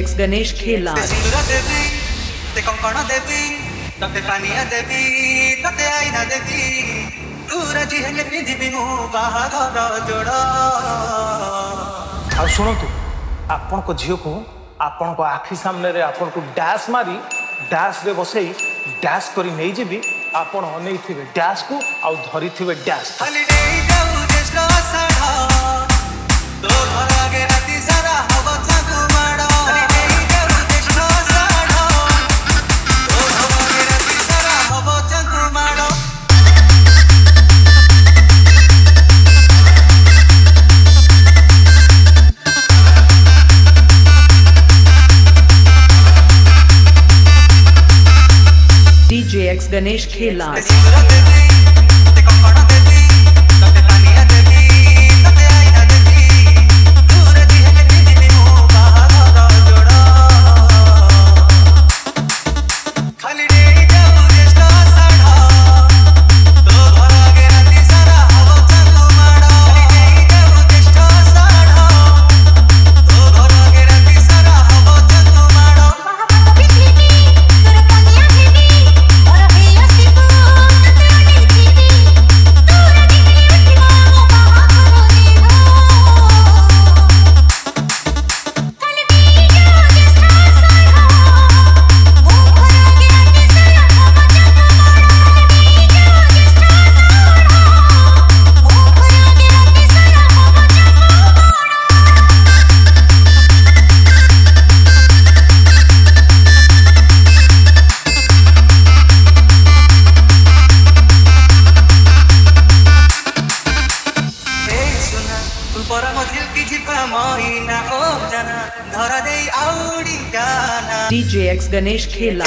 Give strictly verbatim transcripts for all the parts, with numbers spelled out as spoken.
X Ganesh Khela सिंदूर देवी ते कंकण देवी तते पानिया देवी तते आईना देवी तू राजी हेले पिंधिबी मु बाहाघर जोड़ आ शुणु आपण को झील को आपण को आखि सामने रे आपण को डैश मारी डैश रे बसई डैश करी नहीं जीवी आपण अनै थिबे डैश को आ धरी थिबे डैश खाली नहीं जाऊ देश साढ़ा तो घर आगे राती सारा हवा चाकू माड़ो खाली नहीं जाऊ देश साढ़ा तो घर आगे राती सारा हवा चाकू माड़ो D J X Ganesh Khela सिंदूर देवी ते कंकण देवी तते पानिया देवी तते आईना देवी तू राजी हेले पिंधिबी मु बाहाघर जोड़ खाली नहीं जाऊ देश साढ़ा तो घर आगे राती सारा हवा चाकू माड़ो खाली नहीं जाऊ देश साढ़ा तो घर आगे राती सारा हवा चाकू माड़ो D J X Ganesh Khela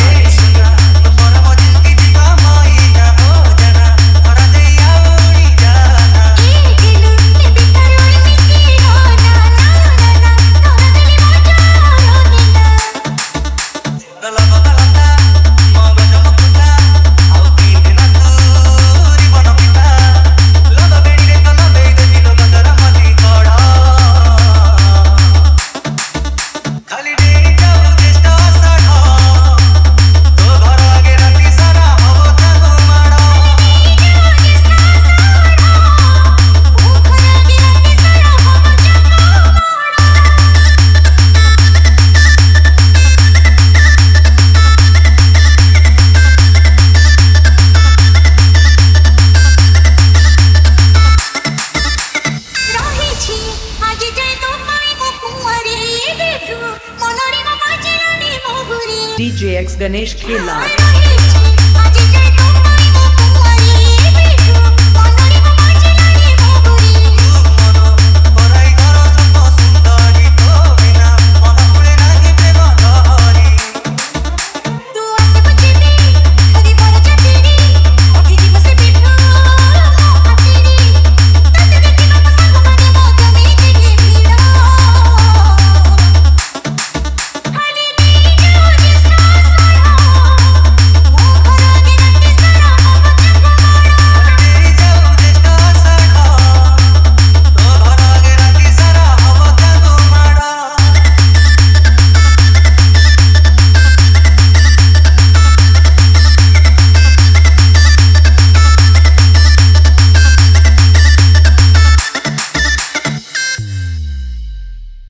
D J X Ganesh Khela